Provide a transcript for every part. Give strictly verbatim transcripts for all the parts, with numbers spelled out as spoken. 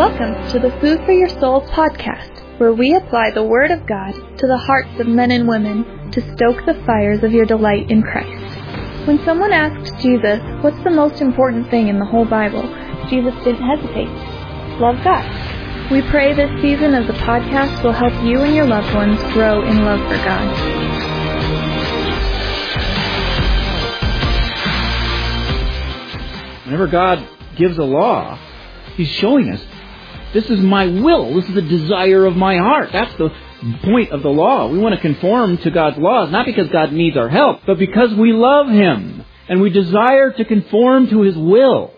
Welcome to the Food for Your Soul podcast, where we apply the Word of God to the hearts of men and women to stoke the fires of your delight in Christ. When someone asked Jesus, what's the most important thing in the whole Bible, Jesus didn't hesitate. Love God. We pray this season of the podcast will help you and your loved ones grow in love for God. Whenever God gives a law, He's showing us, this is my will. This is the desire of my heart. That's the point of the law. We want to conform to God's laws, not because God needs our help, but because we love Him and we desire to conform to His will.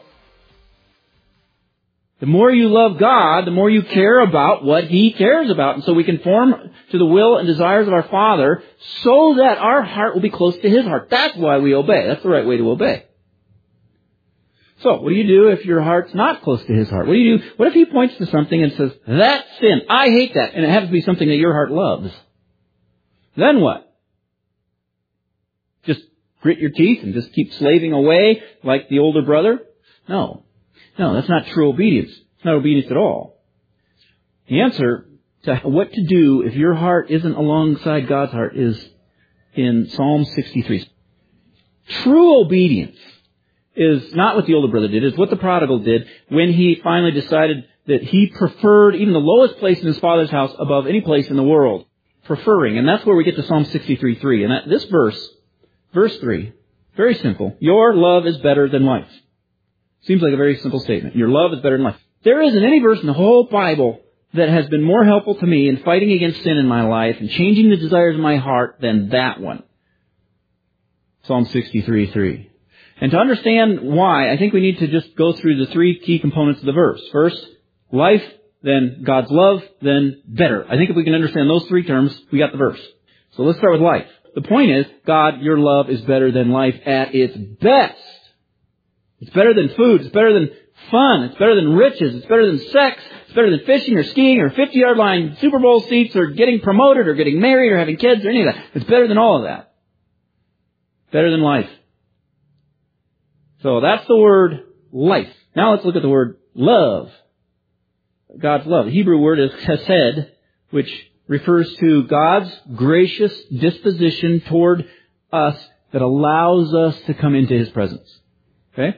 The more you love God, the more you care about what He cares about. And so we conform to the will and desires of our Father so that our heart will be close to His heart. That's why we obey. That's the right way to obey. So, what do you do if your heart's not close to His heart? What do you do? What if He points to something and says, that's sin, I hate that, and it happens to be something that your heart loves? Then what? Just grit your teeth and just keep slaving away like the older brother? No. No, that's not true obedience. It's not obedience at all. The answer to what to do if your heart isn't alongside God's heart is in Psalm sixty-three. True obedience is not what the older brother did, it's what the prodigal did when he finally decided that he preferred even the lowest place in his father's house above any place in the world. Preferring. And that's where we get to Psalm sixty-three three. And that, this verse, verse three, very simple. Your love is better than life. Seems like a very simple statement. Your love is better than life. There isn't any verse in the whole Bible that has been more helpful to me in fighting against sin in my life and changing the desires of my heart than that one. Psalm sixty-three three. And to understand why, I think we need to just go through the three key components of the verse. First, life, then God's love, then better. I think if we can understand those three terms, we got the verse. So let's start with life. The point is, God, your love is better than life at its best. It's better than food. It's better than fun. It's better than riches. It's better than sex. It's better than fishing or skiing or fifty-yard line Super Bowl seats or getting promoted or getting married or having kids or any of that. It's better than all of that. Better than life. So that's the word life. Now let's look at the word love. God's love. The Hebrew word is chesed, which refers to God's gracious disposition toward us that allows us to come into His presence. Okay?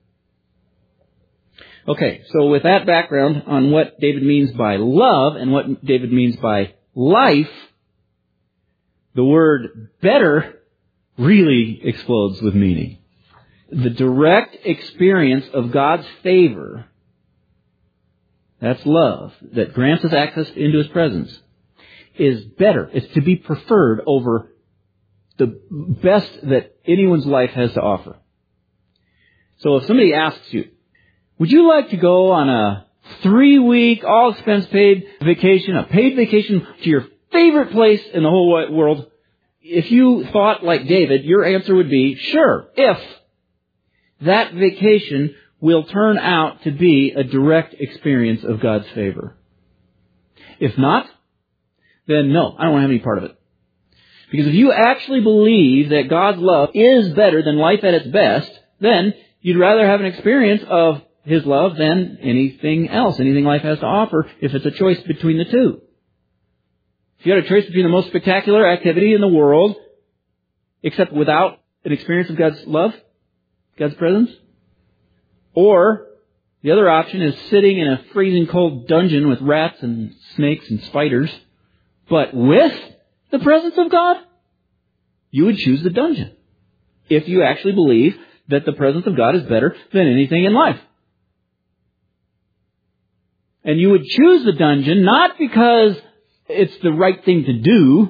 Okay, so with that background on what David means by love and what David means by life, the word better really explodes with meaning. The direct experience of God's favor, that's love, that grants us access into His presence, is better. It's to be preferred over the best that anyone's life has to offer. So if somebody asks you, would you like to go on a three-week, all-expense-paid vacation, a paid vacation to your favorite place in the whole wide world? If you thought like David, your answer would be, sure, if that vacation will turn out to be a direct experience of God's favor. If not, then no, I don't want to have any part of it. Because if you actually believe that God's love is better than life at its best, then you'd rather have an experience of His love than anything else, anything life has to offer, if it's a choice between the two. If you had a choice between the most spectacular activity in the world, except without an experience of God's love, God's presence, or the other option is sitting in a freezing cold dungeon with rats and snakes and spiders, but with the presence of God, you would choose the dungeon if you actually believe that the presence of God is better than anything in life. And you would choose the dungeon not because it's the right thing to do.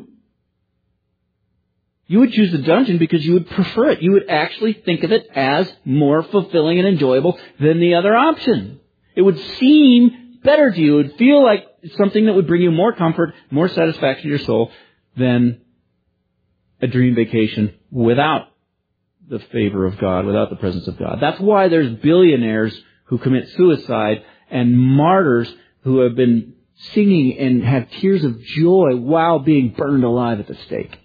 You would choose the dungeon because you would prefer it. You would actually think of it as more fulfilling and enjoyable than the other option. It would seem better to you. It would feel like something that would bring you more comfort, more satisfaction to your soul than a dream vacation without the favor of God, without the presence of God. That's why there's billionaires who commit suicide and martyrs who have been singing and have tears of joy while being burned alive at the stake.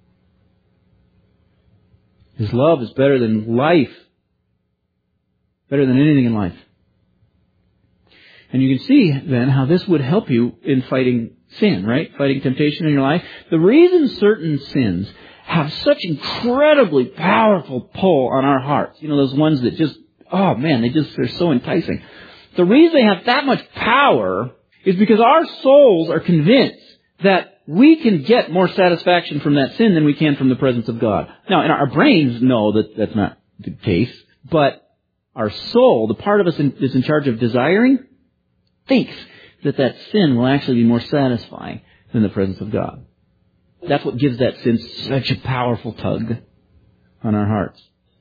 His love is better than life. Better than anything in life. And you can see then how this would help you in fighting sin, right? Fighting temptation in your life. The reason certain sins have such incredibly powerful pull on our hearts, you know, those ones that just, oh man, they just, they're so enticing. The reason they have that much power is because our souls are convinced that we can get more satisfaction from that sin than we can from the presence of God. Now, and our brains know that that's not the case, but our soul, the part of us in, is in charge of desiring, thinks that that sin will actually be more satisfying than the presence of God. That's what gives that sin such a powerful tug on our hearts.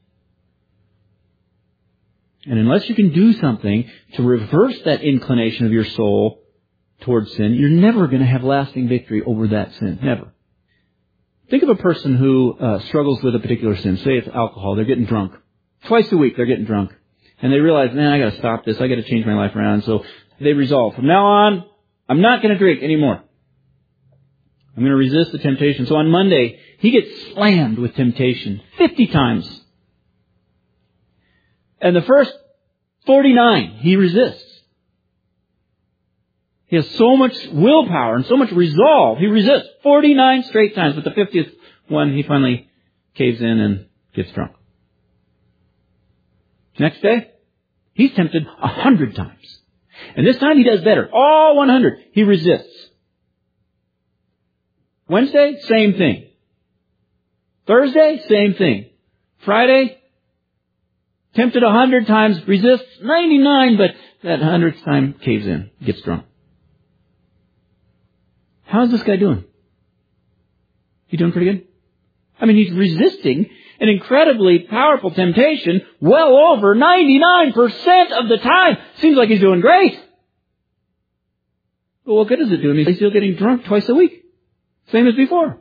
And unless you can do something to reverse that inclination of your soul towards sin, you're never going to have lasting victory over that sin. Never. Think of a person who uh, struggles with a particular sin. Say it's alcohol. They're getting drunk. Twice a week they're getting drunk. And they realize, man, I got to stop this. I got to change my life around. So they resolve, from now on, I'm not going to drink anymore. I'm going to resist the temptation. So on Monday, he gets slammed with temptation fifty times. And the first forty-nine, he resists. He has so much willpower and so much resolve. He resists forty-nine straight times. But the fiftieth one, he finally caves in and gets drunk. Next day, he's tempted a hundred times. And this time he does better. All one hundred. He resists. Wednesday, same thing. Thursday, same thing. Friday, tempted a hundred times, resists ninety-nine, but that hundredth time caves in, gets drunk. How's this guy doing? He doing pretty good? I mean, he's resisting an incredibly powerful temptation well over ninety-nine percent of the time. Seems like he's doing great. But what good is it doing? He's still getting drunk twice a week. Same as before.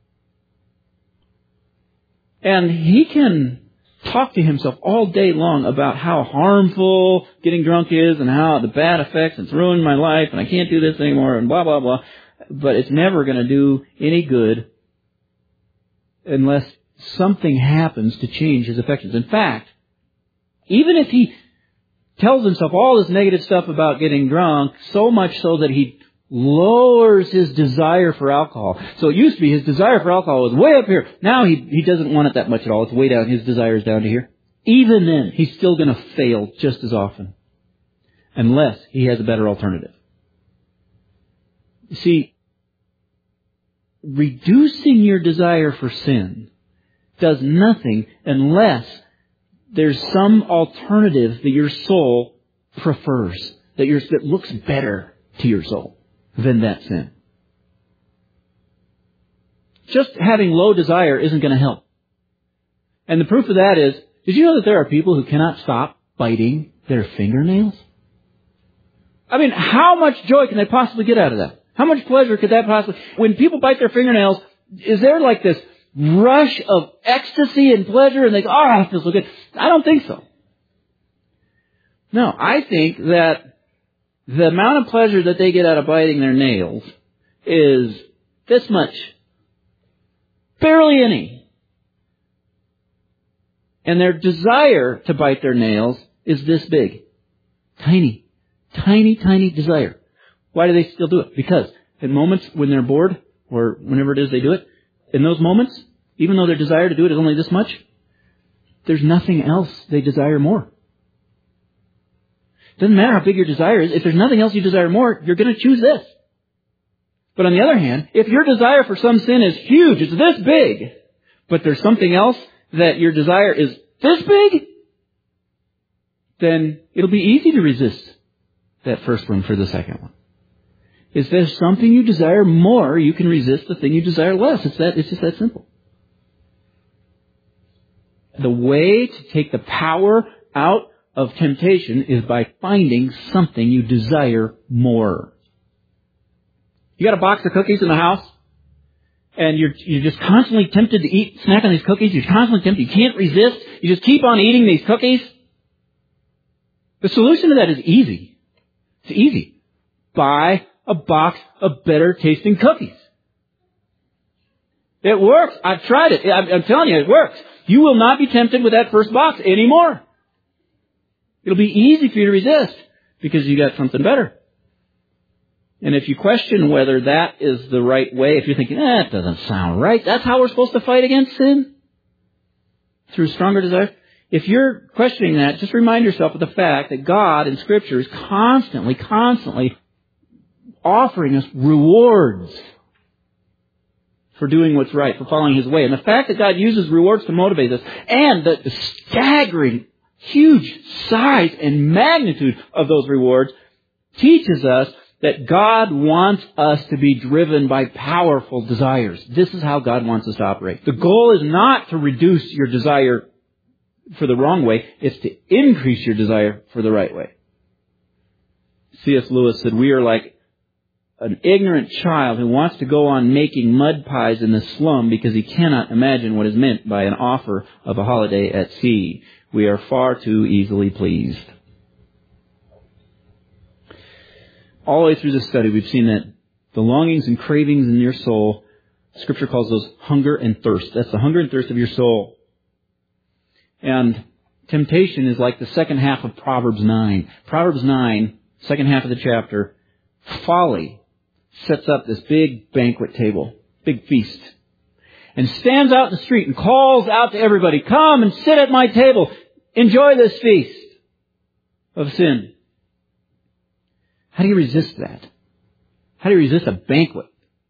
And he can talk to himself all day long about how harmful getting drunk is and how the bad effects, it's ruined my life and I can't do this anymore and blah, blah, blah. But it's never going to do any good unless something happens to change his affections. In fact, even if he tells himself all this negative stuff about getting drunk, so much so that he lowers his desire for alcohol. So it used to be his desire for alcohol was way up here. Now he, he doesn't want it that much at all. It's way down. His desire is down to here. Even then, he's still going to fail just as often. Unless he has a better alternative. You see, reducing your desire for sin does nothing unless there's some alternative that your soul prefers, that, your, that looks better to your soul than that sin. Just having low desire isn't going to help. And the proof of that is, did you know that there are people who cannot stop biting their fingernails? I mean, how much joy can they possibly get out of that? How much pleasure could that possibly... When people bite their fingernails, is there like this rush of ecstasy and pleasure and they go, oh, I feel so good? I don't think so. No, I think that the amount of pleasure that they get out of biting their nails is this much. Barely any. And their desire to bite their nails is this big. Tiny, tiny, tiny desire. Why do they still do it? Because in moments when they're bored, or whenever it is they do it, in those moments, even though their desire to do it is only this much, there's nothing else they desire more. Doesn't matter how big your desire is. If there's nothing else you desire more, you're going to choose this. But on the other hand, if your desire for some sin is huge, it's this big, but there's something else that your desire is this big, then it'll be easy to resist that first one for the second one. If there's something you desire more, you can resist the thing you desire less. It's that, it's just that simple. The way to take the power out of temptation is by finding something you desire more. You got a box of cookies in the house, and you're you're just constantly tempted to eat, snack on these cookies. You're constantly tempted. You can't resist. You just keep on eating these cookies. The solution to that is easy. It's easy. Buy a box of better tasting cookies. It works. I've tried it. I'm, I'm telling you, it works. You will not be tempted with that first box anymore. It'll be easy for you to resist because you got something better. And if you question whether that is the right way, if you're thinking, eh, that doesn't sound right, that's how we're supposed to fight against sin? Through stronger desire? If you're questioning that, just remind yourself of the fact that God in Scripture is constantly, constantly offering us rewards for doing what's right, for following His way. And the fact that God uses rewards to motivate us, and the, the staggering, huge size and magnitude of those rewards, teaches us that God wants us to be driven by powerful desires. This is how God wants us to operate. The goal is not to reduce your desire for the wrong way. It's to increase your desire for the right way. C S Lewis said, we are like an ignorant child who wants to go on making mud pies in the slum because he cannot imagine what is meant by an offer of a holiday at sea. We are far too easily pleased. All the way through this study, we've seen that the longings and cravings in your soul, Scripture calls those hunger and thirst. That's the hunger and thirst of your soul. And temptation is like the second half of Proverbs nine. Proverbs nine, second half of the chapter, folly sets up this big banquet table, big feast, and stands out in the street and calls out to everybody, come and sit at my table. Enjoy this feast of sin. How do you resist that? How do you resist a banquet?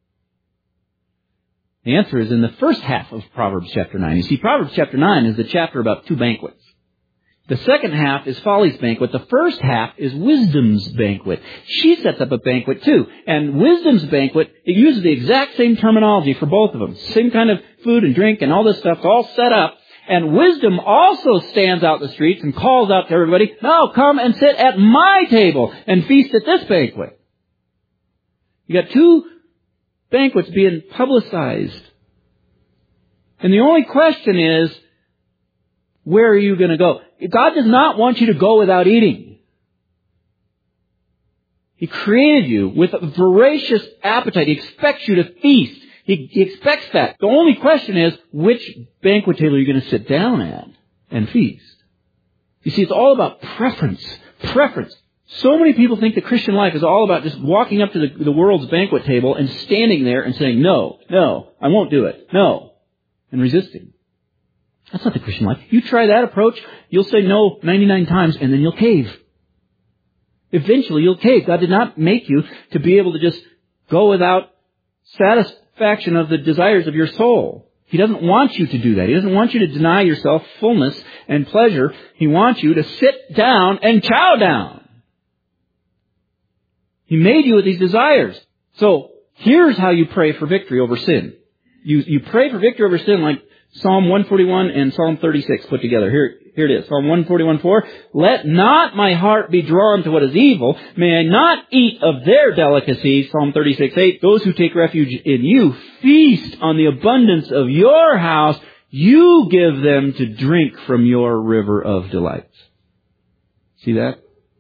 The answer is in the first half of Proverbs chapter nine. You see, Proverbs chapter nine is the chapter about two banquets. The second half is folly's banquet. The first half is wisdom's banquet. She sets up a banquet too. And wisdom's banquet, it uses the exact same terminology for both of them. Same kind of food and drink and all this stuff all set up. And wisdom also stands out in the streets and calls out to everybody, no, come and sit at my table and feast at this banquet. You got two banquets being publicized. And the only question is, where are you going to go? God does not want you to go without eating. He created you with a voracious appetite. He expects you to feast. He, he expects that. The only question is, which banquet table are you going to sit down at and feast? You see, it's all about preference. Preference. So many people think the Christian life is all about just walking up to the, the world's banquet table and standing there and saying, no, no, I won't do it. No. And resisting. That's not the Christian life. You try that approach, you'll say no ninety-nine times and then you'll cave. Eventually you'll cave. God did not make you to be able to just go without satisfaction of the desires of your soul. He doesn't want you to do that. He doesn't want you to deny yourself fullness and pleasure. He wants you to sit down and chow down. He made you with these desires. So here's how you pray for victory over sin. You, you pray for victory over sin like Psalm one forty-one and Psalm thirty-six put together. Here, here it is. Psalm one forty-one four. Let not my heart be drawn to what is evil. May I not eat of their delicacies. Psalm thirty-six eight. Those who take refuge in you feast on the abundance of your house. You give them to drink from your river of delights. See that?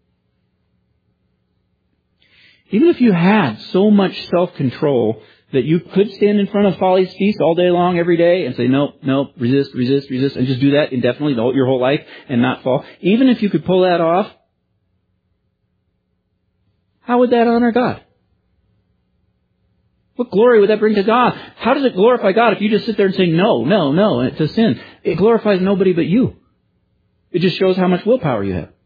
Even if you had so much self-control that you could stand in front of folly's feast all day long, every day, and say, no, no, resist, resist, resist, and just do that indefinitely your whole life and not fall. Even if you could pull that off, how would that honor God? What glory would that bring to God? How does it glorify God if you just sit there and say, no, no, no, to sin? It glorifies nobody but you. It just shows how much willpower you have.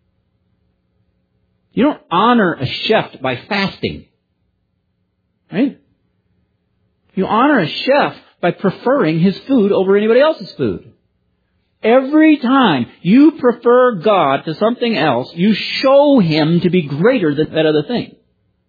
You don't honor a chef by fasting. Right? You honor a chef by preferring his food over anybody else's food. Every time you prefer God to something else, you show Him to be greater than that other thing.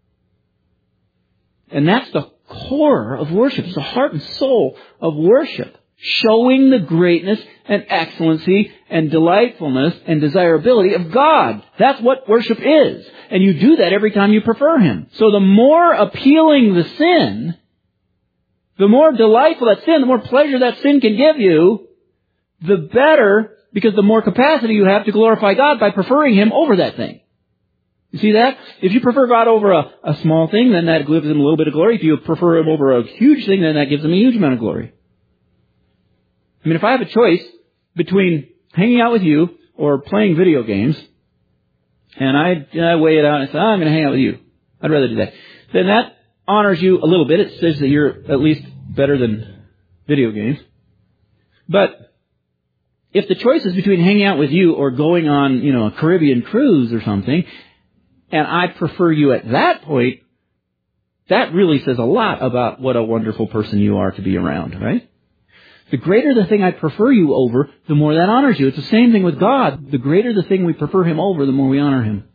And that's the core of worship. It's the heart and soul of worship. Showing the greatness and excellency and delightfulness and desirability of God. That's what worship is. And you do that every time you prefer Him. So the more appealing the sin, the more delightful that sin, the more pleasure that sin can give you, the better, because the more capacity you have to glorify God by preferring Him over that thing. You see that? If you prefer God over a, a small thing, then that gives Him a little bit of glory. If you prefer Him over a huge thing, then that gives Him a huge amount of glory. I mean, if I have a choice between hanging out with you or playing video games, and I, and I weigh it out and I say, oh, I'm going to hang out with you. I'd rather do that. Then that honors you a little bit. It says that you're at least better than video games. But if the choice is between hanging out with you or going on, you know, a Caribbean cruise or something, and I prefer you at that point, that really says a lot about what a wonderful person you are to be around, right? The greater the thing I prefer you over, the more that honors you. It's the same thing with God. The greater the thing we prefer Him over, the more we honor Him.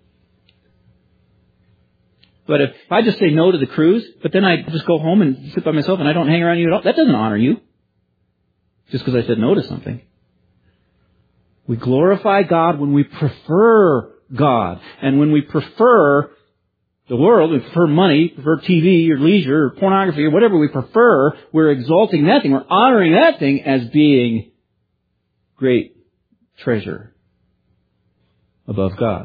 But if I just say no to the cruise, but then I just go home and sit by myself and I don't hang around you at all, that doesn't honor you. Just because I said no to something. We glorify God when we prefer God. And when we prefer the world, we prefer money, prefer T V or leisure or pornography or whatever we prefer, we're exalting that thing. We're honoring that thing as being great treasure above God.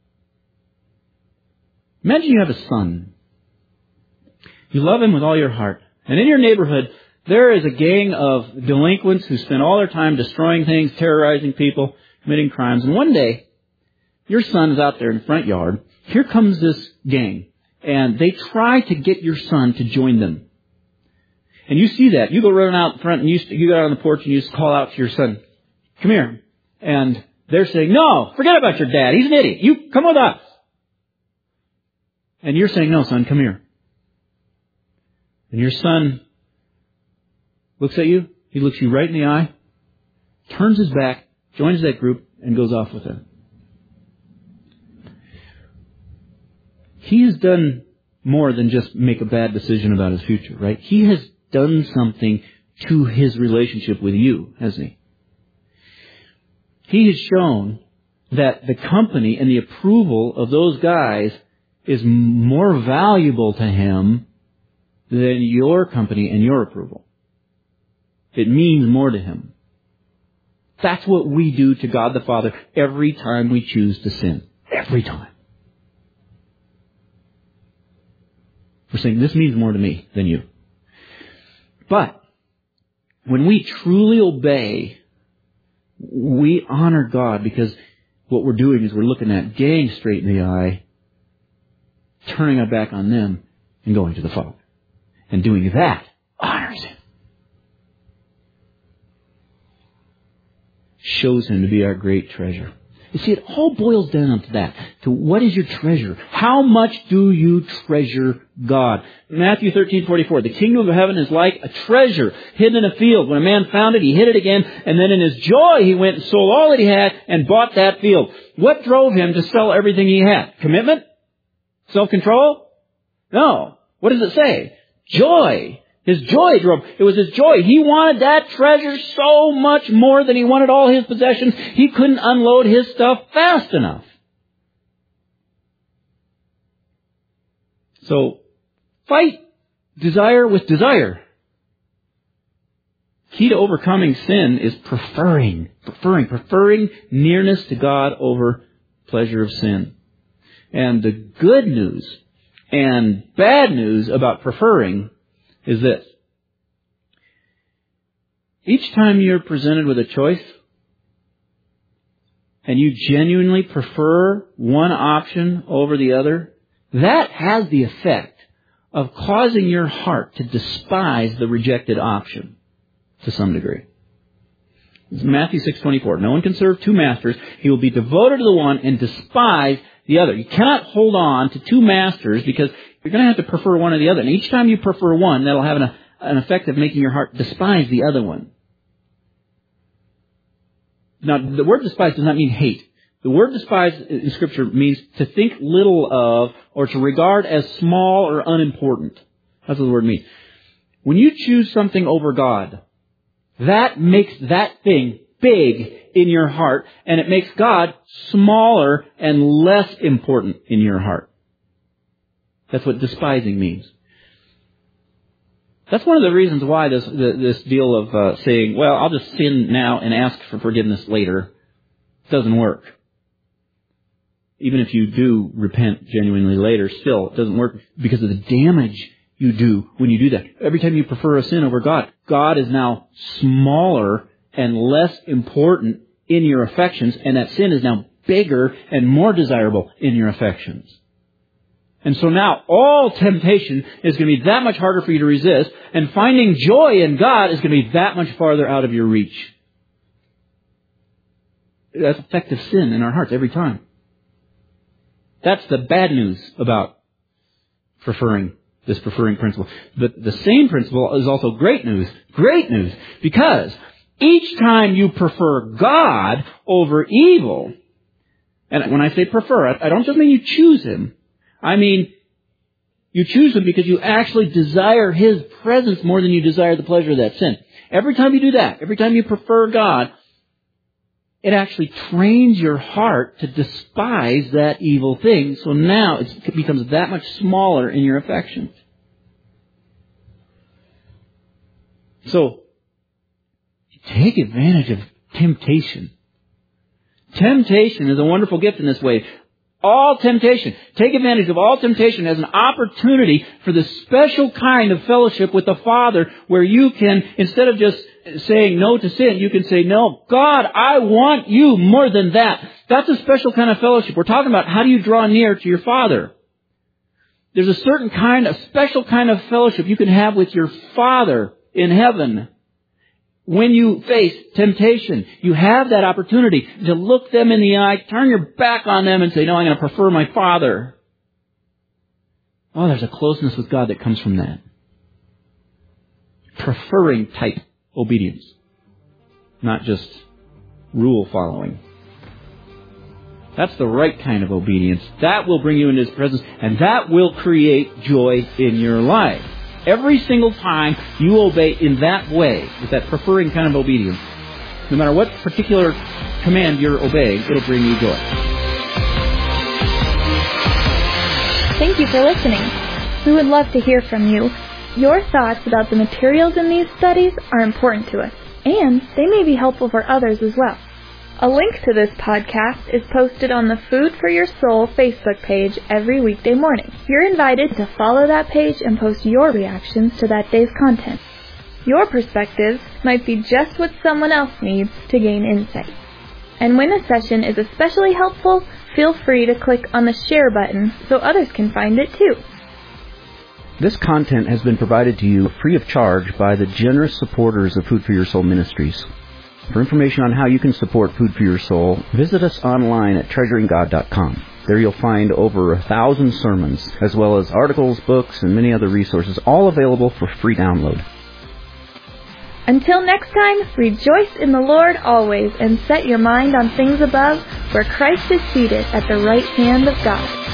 Imagine you have a son. You love him with all your heart. And in your neighborhood, there is a gang of delinquents who spend all their time destroying things, terrorizing people, committing crimes. And one day, your son is out there in the front yard. Here comes this gang. And they try to get your son to join them. And you see that. You go running out in front and you, you go out on the porch and you just call out to your son, come here. And they're saying, no, forget about your dad. He's an idiot. You come with us. And you're saying, no, son, come here. And your son looks at you. He looks you right in the eye, turns his back, joins that group, and goes off with them. He has done more than just make a bad decision about his future, right? He has done something to his relationship with you, hasn't he? He has shown that the company and the approval of those guys is more valuable to him than your company and your approval. It means more to him. That's what we do to God the Father every time we choose to sin. Every time. We're saying, this means more to me than you. But when we truly obey, we honor God because what we're doing is we're looking at gang straight in the eye, turning our back on them, and going to the Father. And doing that honors Him. Shows Him to be our great treasure. You see, it all boils down to that. To what is your treasure? How much do you treasure God? Matthew thirteen forty-four. The kingdom of heaven is like a treasure hidden in a field. When a man found it, he hid it again. And then in his joy, he went and sold all that he had and bought that field. What drove him to sell everything he had? Commitment? Self-control? No. What does it say? Joy. His joy drove. It was his joy. He wanted that treasure so much more than he wanted all his possessions. He couldn't unload his stuff fast enough. So, fight desire with desire. Key to overcoming sin is preferring, preferring, preferring nearness to God over pleasure of sin. And the good news and bad news about preferring is this. Each time you're presented with a choice and you genuinely prefer one option over the other, that has the effect of causing your heart to despise the rejected option to some degree. It's Matthew six twenty-four. No one can serve two masters. He will be devoted to the one and despise the other. You cannot hold on to two masters because you're going to have to prefer one or the other. And each time you prefer one, that'll have an, an effect of making your heart despise the other one. Now, the word despise does not mean hate. The word despise in Scripture means to think little of or to regard as small or unimportant. That's what the word means. When you choose something over God, that makes that thing big in your heart, and it makes God smaller and less important in your heart. That's what despising means. That's one of the reasons why this this deal of uh, saying, well, I'll just sin now and ask for forgiveness later, doesn't work. Even if you do repent genuinely later, still, it doesn't work because of the damage you do when you do that. Every time you prefer a sin over God, God is now smaller and less important in your affections, and that sin is now bigger and more desirable in your affections. And so now all temptation is going to be that much harder for you to resist, and finding joy in God is going to be that much farther out of your reach. That's effective sin in our hearts every time. That's the bad news about preferring, this preferring principle. But the same principle is also great news. Great news. Because each time you prefer God over evil, and when I say prefer, I don't just mean you choose Him. I mean, you choose Him because you actually desire His presence more than you desire the pleasure of that sin. Every time you do that, every time you prefer God, it actually trains your heart to despise that evil thing. So now it becomes that much smaller in your affections. So, take advantage of temptation. Temptation is a wonderful gift in this way. All temptation. Take advantage of all temptation as an opportunity for the special kind of fellowship with the Father where you can, instead of just saying no to sin, you can say, no, God, I want you more than that. That's a special kind of fellowship. We're talking about how do you draw near to your Father. There's a certain kind, a special kind of fellowship you can have with your Father in heaven. When you face temptation, you have that opportunity to look them in the eye, turn your back on them and say, no, I'm going to prefer my Father. Oh, there's a closeness with God that comes from that. Preferring type obedience. Not just rule following. That's the right kind of obedience. That will bring you into His presence, and that will create joy in your life. Every single time you obey in that way, with that preferring kind of obedience, no matter what particular command you're obeying, it'll bring you joy. Thank you for listening. We would love to hear from you. Your thoughts about the materials in these studies are important to us, and they may be helpful for others as well. A link to this podcast is posted on the Food for Your Soul Facebook page every weekday morning. You're invited to follow that page and post your reactions to that day's content. Your perspectives might be just what someone else needs to gain insight. And when a session is especially helpful, feel free to click on the share button so others can find it too. This content has been provided to you free of charge by the generous supporters of Food for Your Soul Ministries. For information on how you can support Food for Your Soul, visit us online at treasuring god dot com. There you'll find over a thousand sermons, as well as articles, books, and many other resources, all available for free download. Until next time, rejoice in the Lord always and set your mind on things above, where Christ is seated at the right hand of God.